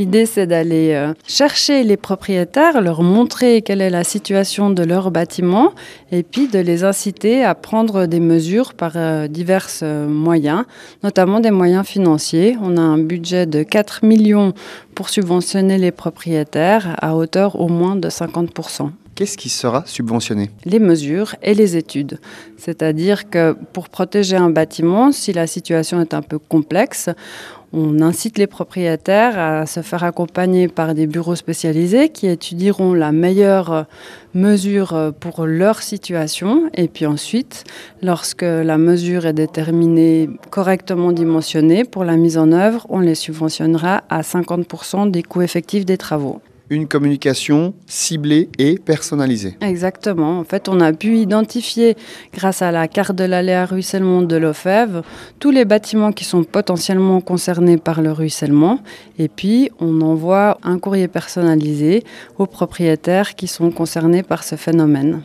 L'idée, c'est d'aller chercher les propriétaires, leur montrer quelle est la situation de leur bâtiment et puis de les inciter à prendre des mesures par divers moyens, notamment des moyens financiers. On a un budget de 4 millions pour subventionner les propriétaires à hauteur au moins de 50%. Qu'est-ce qui sera subventionné? Les mesures et les études. C'est-à-dire que pour protéger un bâtiment, si la situation est un peu complexe, on incite les propriétaires à se faire accompagner par des bureaux spécialisés qui étudieront la meilleure mesure pour leur situation. Et puis ensuite, lorsque la mesure est déterminée, correctement dimensionnée pour la mise en œuvre, on les subventionnera à 50% des coûts effectifs des travaux. Une communication ciblée et personnalisée. Exactement. En fait, on a pu identifier, grâce à la carte de l'aléa ruissellement de l'OFEV, tous les bâtiments qui sont potentiellement concernés par le ruissellement. Et puis, on envoie un courrier personnalisé aux propriétaires qui sont concernés par ce phénomène.